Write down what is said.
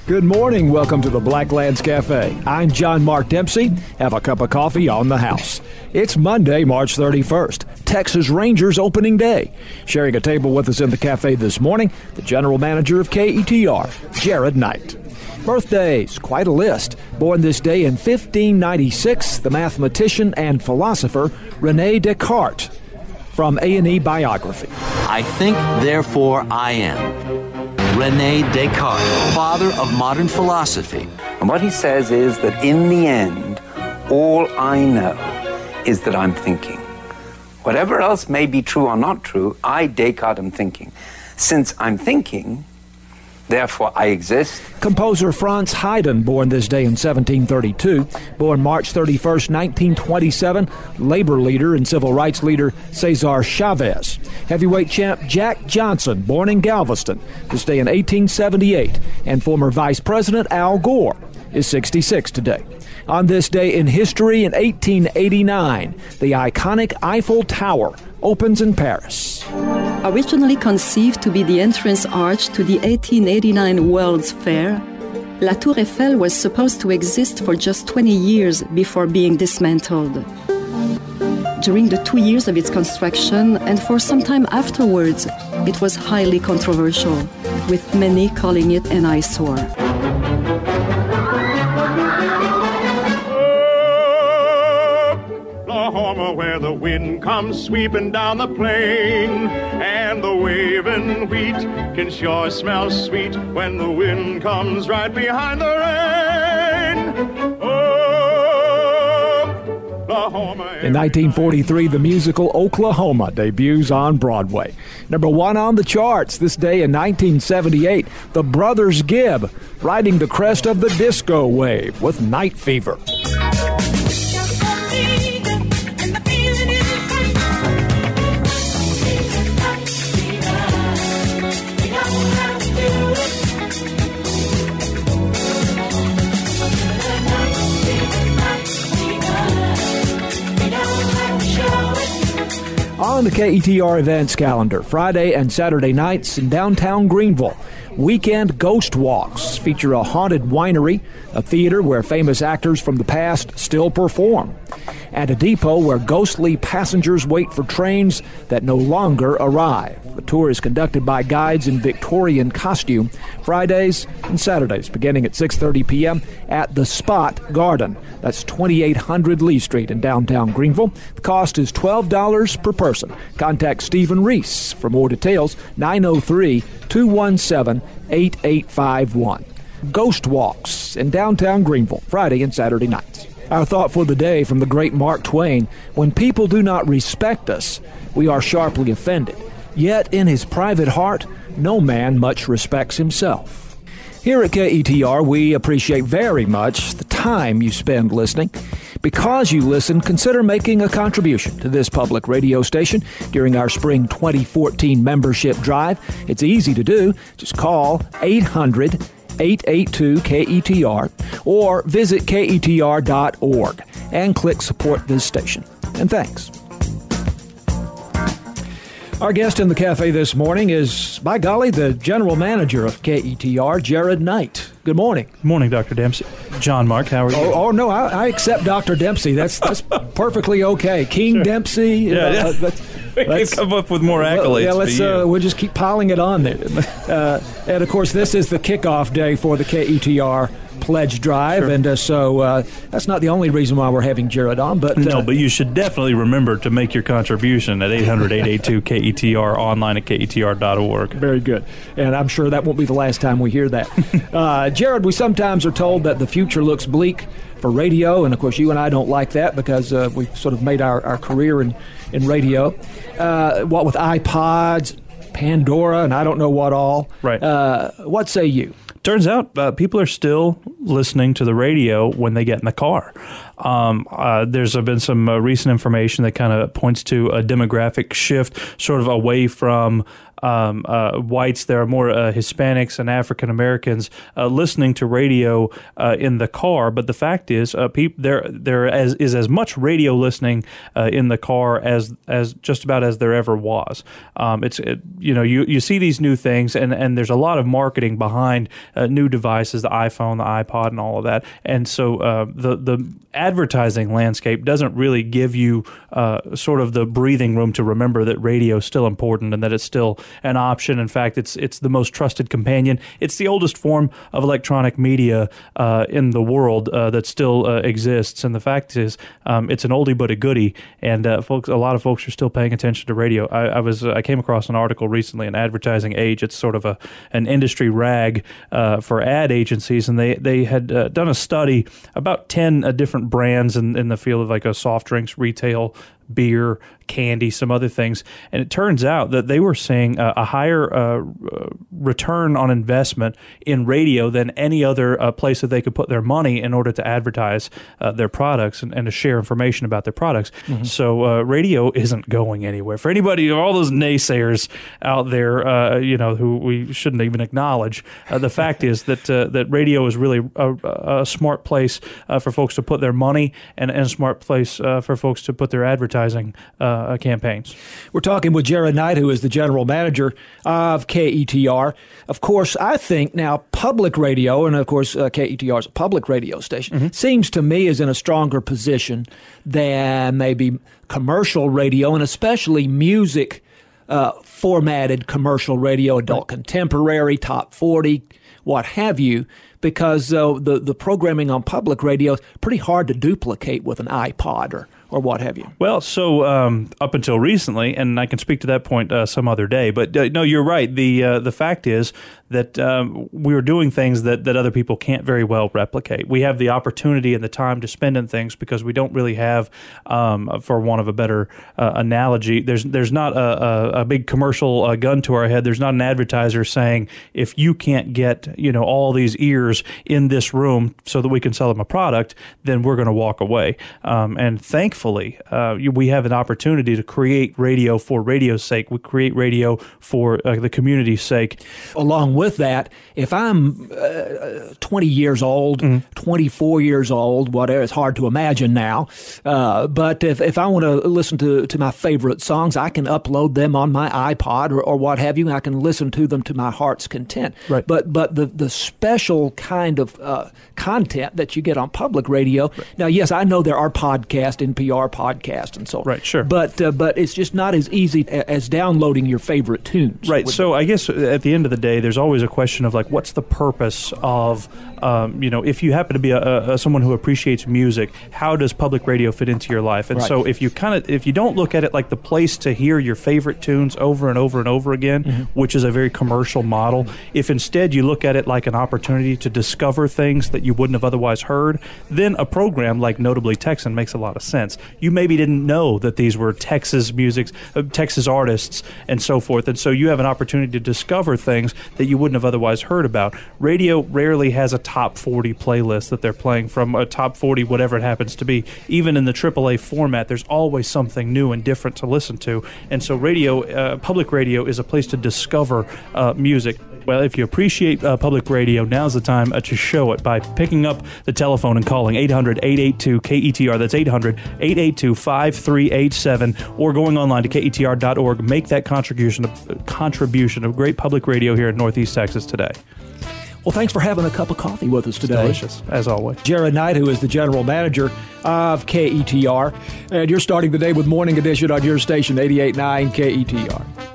Good morning. Welcome to the Blacklands Cafe. I'm John Mark Dempsey. Have a cup of coffee on the house. It's Monday, March 31st, Texas Rangers opening day. Sharing a table with us in the cafe this morning, the general manager of KETR, Jared Knight. Birthdays, quite a list. Born this day in 1596, the mathematician and philosopher René Descartes. From A&E Biography. I think, therefore I am. René Descartes, father of modern philosophy. And what he says is that in the end, all I know is that I'm thinking. Whatever else may be true or not true, I, Descartes, am thinking. Since I'm thinking, therefore I exist. Composer Franz Haydn, born this day in 1732. Born March 31st, 1927. Labor leader and civil rights leader Cesar Chavez. Heavyweight champ Jack Johnson, born in Galveston this day in 1878. And former Vice President Al Gore is 66 today. On this day in history in 1889, the iconic Eiffel Tower opens in Paris. Originally conceived to be the entrance arch to the 1889 World's Fair, La Tour Eiffel was supposed to exist for just 20 years before being dismantled. During the 2 years of its construction and for some time afterwards, it was highly controversial, with many calling it an eyesore. Oklahoma, where the wind comes sweeping down the plain, and the waving wheat can sure smell sweet when the wind comes right behind the rain. Oklahoma. In 1943, the musical Oklahoma debuts on Broadway. Number one on the charts this day in 1978, the Brothers Gibb riding the crest of the disco wave with Night Fever. On the KETR events calendar, Friday and Saturday nights in downtown Greenville, weekend ghost walks feature a haunted winery, a theater where famous actors from the past still perform, and a depot where ghostly passengers wait for trains that no longer arrive. The tour is conducted by guides in Victorian costume, Fridays and Saturdays, beginning at 6:30 p.m. at The Spot Garden. That's 2800 Lee Street in downtown Greenville. The cost is $12 per person. Contact Stephen Reese for more details, 903-217-8851. Ghost Walks in downtown Greenville, Friday and Saturday nights. Our thought for the day from the great Mark Twain: when people do not respect us, we are sharply offended. Yet in his private heart, no man much respects himself. Here at KETR, we appreciate very much the time you spend listening. Because you listen, consider making a contribution to this public radio station during our spring 2014 membership drive. It's easy to do. Just call 800-882-KETR or visit KETR.org and click Support This Station. And thanks. Our guest in the cafe this morning is, by golly, the general manager of KETR, Jared Knight. Good morning. Good morning, Dr. Dempsey. John Mark, how are you? Oh no, I accept Dr. Dempsey. That's perfectly okay. King sure. Dempsey. Yeah. We can come up with more accolades. Yeah, we'll just keep piling it on there. And of course, this is the kickoff day for the KETR Pledge Drive, sure. And so that's not the only reason why we're having Jared on. But but you should definitely remember to make your contribution at 800-882-KETR, online at KETR.org. Very good. And I'm sure that won't be the last time we hear that. Jared, we sometimes are told that the future looks bleak for radio, and of course you and I don't like that because we've sort of made our career in radio. What with iPods, Pandora, and I don't know what all. Right. What say you? Turns out people are still listening to the radio when they get in the car. There's been some recent information that kind of points to a demographic shift, sort of away from whites. There are more Hispanics and African Americans listening to radio in the car. But the fact is, there is as much radio listening in the car as just about as there ever was. You see these new things, and there's a lot of marketing behind new devices, the iPhone, the iPod, and all of that. And so the advertising landscape doesn't really give you sort of the breathing room to remember that radio is still important and that it's still an option. In fact, it's the most trusted companion. It's the oldest form of electronic media in the world that still exists. And the fact is, it's an oldie but a goodie. And a lot of folks are still paying attention to radio. I came across an article recently in Advertising Age. It's sort of an industry rag for ad agencies, and they had done a study about 10 different brands in the field of like a soft drinks, retail, beer, candy, some other things. And it turns out that they were seeing a higher return on investment in radio than any other place that they could put their money in order to advertise their products and to share information about their products. Mm-hmm. So radio isn't going anywhere. For anybody, all those naysayers out there, who we shouldn't even acknowledge, the fact is that radio is really a smart place for folks to put their money and a smart place for folks to put their advertising campaigns. We're talking with Jared Knight, who is the general manager of KETR. Of course, I think now public radio, and of course KETR is a public radio station, mm-hmm. seems to me is in a stronger position than maybe commercial radio, and especially music formatted commercial radio, adult contemporary, top 40, what have you, because the programming on public radio is pretty hard to duplicate with an iPod or what have you. Well, so up until recently, and I can speak to that point some other day, but no, you're right. The fact is that we were doing things that other people can't very well replicate. We have the opportunity and the time to spend in things because we don't really have, for want of a better analogy, there's not a big commercial gun to our head. There's not an advertiser saying, if you can't get all these ears in this room so that we can sell them a product, then we're going to walk away. And thankfully, we have an opportunity to create radio for radio's sake. We create radio for the community's sake. Along with that, if I'm 20 years old, mm-hmm. 24 years old, whatever, it's hard to imagine now, but if I want to listen to my favorite songs, I can upload them on my iPod or what have you, and I can listen to them to my heart's content. Right. But the special kind of content that you get on public radio, right. Now, yes, I know there are podcasts, NPR podcasts and so on. Right, sure. But it's just not as easy as downloading your favorite tunes. Right, so I guess at the end of the day, there's always a question of like, what's the purpose of, if you happen to be someone who appreciates music, how does public radio fit into your life? And right. So if you don't look at it like the place to hear your favorite tunes over and over and over again, mm-hmm. which is a very commercial model, if instead you look at it like an opportunity to discover things that you wouldn't have otherwise heard, then a program like Notably Texan makes a lot of sense. You maybe didn't know that these were Texas Texas artists and so forth, and so you have an opportunity to discover things that you wouldn't have otherwise heard about. Radio rarely has a top 40 playlist that they're playing from, a top 40 whatever it happens to be. Even in the AAA format, there's always something new and different to listen to, and so radio, public radio is a place to discover music. Well, if you appreciate public radio, now's the time to show it by picking up the telephone and calling 800-882-KETR. That's 800-882-5387, or going online to KETR.org. Make that contribution of great public radio here in Northeast Texas today. Well, thanks for having a cup of coffee with us today. It's delicious, as always. Jared Knight, who is the general manager of KETR. And you're starting the day with Morning Edition on your station, 88.9 KETR.